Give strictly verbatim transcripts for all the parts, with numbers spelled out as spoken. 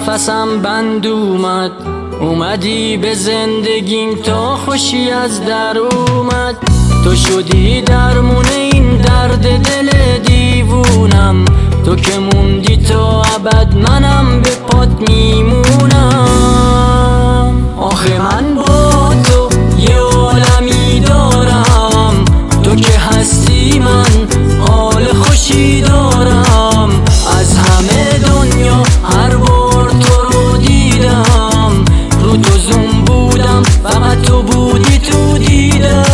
نفسم بند اومد، اومدی به زندگیم تا خوشی از در اومد. تو شدی درمون این درد دل دیوونم، تو که موندی تا ابد منم به پات میمونم. آخه من با تو یه عالمی دارم، تو که هستی من حال خوشی دارم. از همه دنیا هر بار تو رو دیدم، رو تو زوم بودم فقط تو بودی تو دیدم.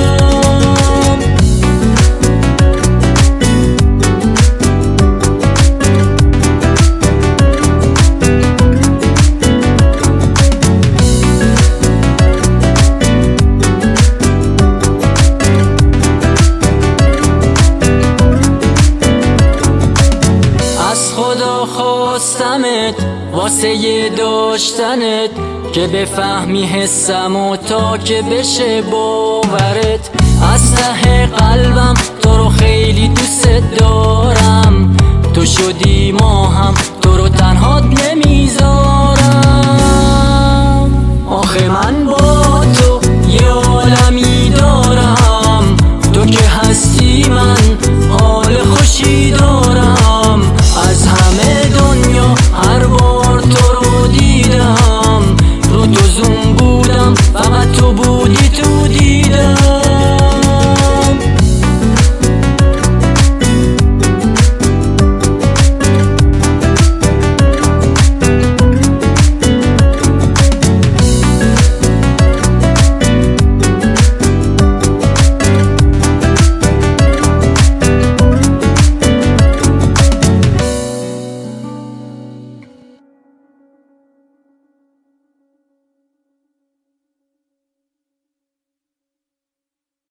خدا خواستمت واسه یه داشتنت، که بفهمی حسم و تا که بشه باورت. از ته قلبم تو رو خیلی دوست دارم، تو شدی ما هم تو رو تنهات نمیذارم.